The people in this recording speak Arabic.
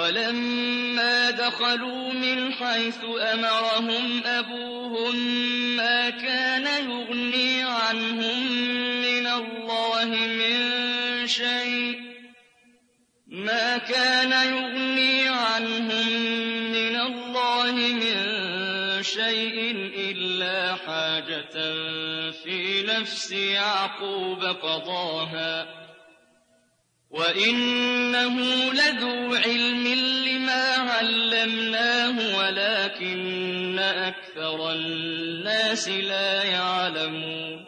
وَلَمَّا دَخَلُوا مِنْ حَيْثُ أَمَرَهُمْ أَبُوهُم مَّا كَانَ يُغْنِي عَنْهُم مِّنَ اللَّهِ مِن شَيْءٍ إِلَّا حَاجَةً فِي نَفْسِ يَعْقُوبَ قَضَاهَا ۚ وَإِنَّهُ لَذُو عِلْمٍ لِّمَا عَلَّمْنَاهُ وَلَٰكِنَّ أَكْثَرَ النَّاسِ لَا يَعْلَمُونَ